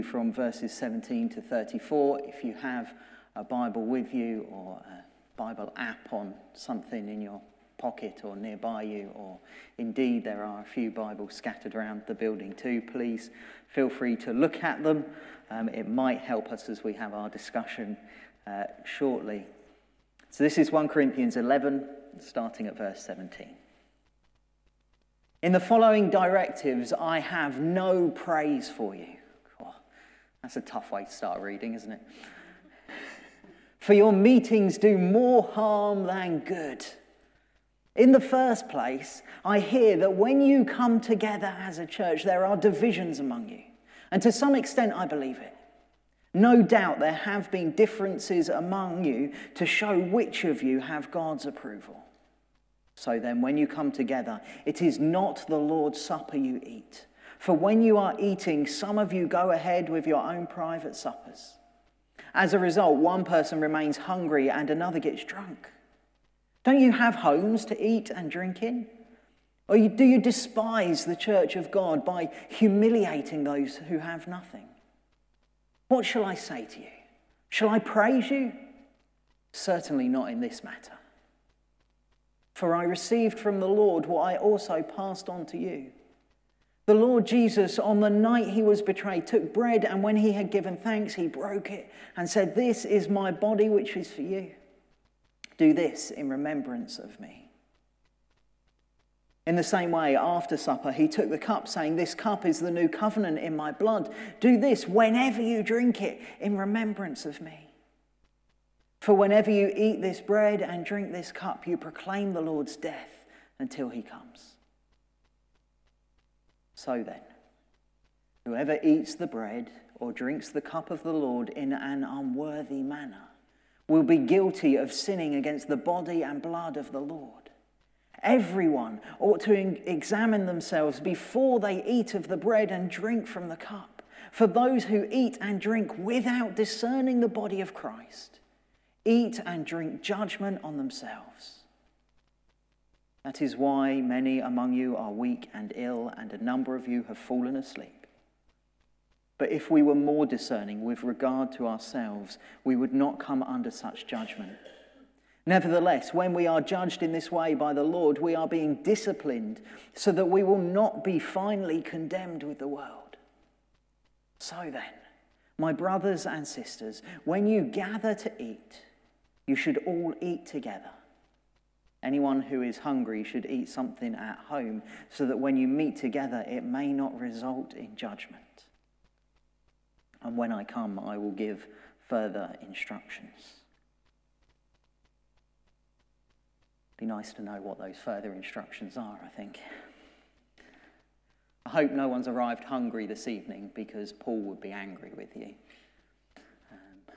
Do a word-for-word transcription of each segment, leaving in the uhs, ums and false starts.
from verses seventeen to thirty-four. If you have a Bible with you or a Bible app on something in your pocket or nearby you, or indeed there are a few Bibles scattered around the building too, please feel free to look at them. Um, it might help us as we have our discussion uh, shortly. So this is First Corinthians eleven, starting at verse seventeen. In the following directives, I have no praise for you. Oh, that's a tough way to start reading, isn't it? For your meetings do more harm than good. In the first place, I hear that when you come together as a church, there are divisions among you. And to some extent, I believe it. No doubt there have been differences among you to show which of you have God's approval. So then, when you come together, it is not the Lord's Supper you eat. For when you are eating, some of you go ahead with your own private suppers. As a result, one person remains hungry and another gets drunk. Don't you have homes to eat and drink in? Or do you despise the church of God by humiliating those who have nothing? What shall I say to you? Shall I praise you? Certainly not in this matter. For I received from the Lord what I also passed on to you. The Lord Jesus, on the night he was betrayed, took bread, and when he had given thanks, he broke it and said, "This is my body, which is for you. Do this in remembrance of me." In the same way, after supper, he took the cup, saying, "This cup is the new covenant in my blood. Do this whenever you drink it in remembrance of me. For whenever you eat this bread and drink this cup, you proclaim the Lord's death until he comes. So then, whoever eats the bread or drinks the cup of the Lord in an unworthy manner will be guilty of sinning against the body and blood of the Lord. Everyone ought to examine themselves before they eat of the bread and drink from the cup. For those who eat and drink without discerning the body of Christ eat and drink judgment on themselves. That is why many among you are weak and ill, and a number of you have fallen asleep. But if we were more discerning with regard to ourselves, we would not come under such judgment. Nevertheless, when we are judged in this way by the Lord, we are being disciplined so that we will not be finally condemned with the world. So then, my brothers and sisters, when you gather to eat, you should all eat together. Anyone who is hungry should eat something at home, so that when you meet together, it may not result in judgment. And when I come, I will give further instructions. Be nice to know what those further instructions are, I think. I hope no one's arrived hungry this evening, because Paul would be angry with you. Um,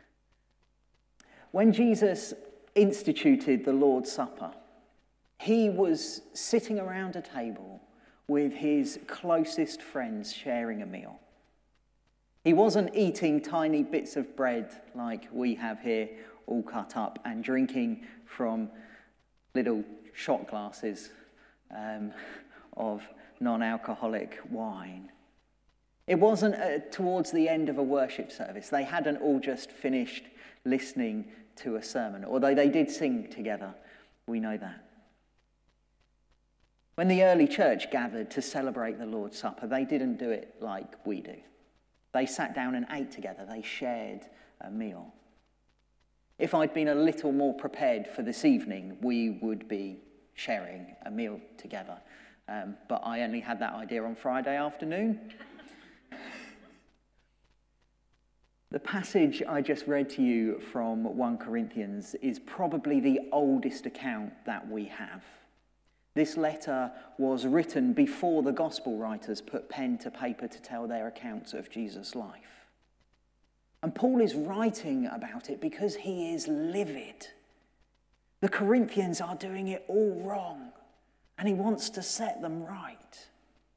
when Jesus instituted the Lord's Supper, he was sitting around a table with his closest friends sharing a meal. He wasn't eating tiny bits of bread like we have here, all cut up, and drinking from little shot glasses um, of non-alcoholic wine. It wasn't uh, towards the end of a worship service. They hadn't all just finished listening to a sermon, although they did sing together. We know that. When the early church gathered to celebrate the Lord's Supper, they didn't do it like we do. They sat down and ate together. They shared a meal. If I'd been a little more prepared for this evening, we would be sharing a meal together. Um, but I only had that idea on Friday afternoon. The passage I just read to you from First Corinthians is probably the oldest account that we have. This letter was written before the gospel writers put pen to paper to tell their accounts of Jesus' life. And Paul is writing about it because he is livid. The Corinthians are doing it all wrong, and he wants to set them right.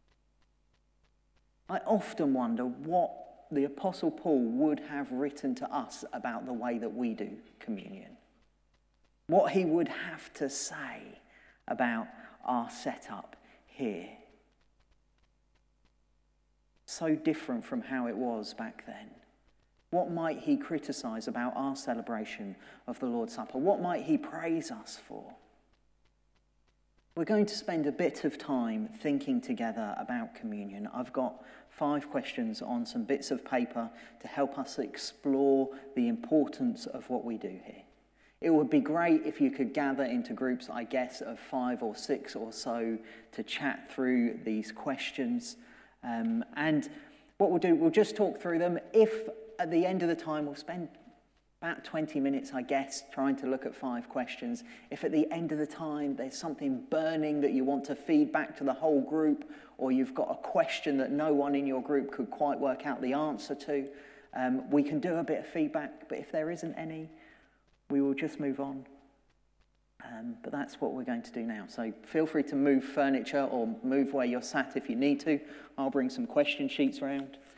I often wonder what the Apostle Paul would have written to us about the way that we do communion. What he would have to say about our setup here. so different from how it was back then? What might he criticise about our celebration of the Lord's Supper? What might he praise us for? We're going to spend a bit of time thinking together about communion. I've got five questions on some bits of paper to help us explore the importance of what we do here. It would be great if you could gather into groups, I guess, of five or six or so to chat through these questions. Um, and what we'll do, we'll just talk through them. If at the end of the time, we'll spend about twenty minutes, I guess, trying to look at five questions. If at the end of the time there's something burning that you want to feed back to the whole group, or you've got a question that no one in your group could quite work out the answer to, um, we can do a bit of feedback. But if there isn't any, we will just move on. Um, but that's what we're going to do now. So feel free to move furniture or move where you're sat if you need to. I'll bring some question sheets around.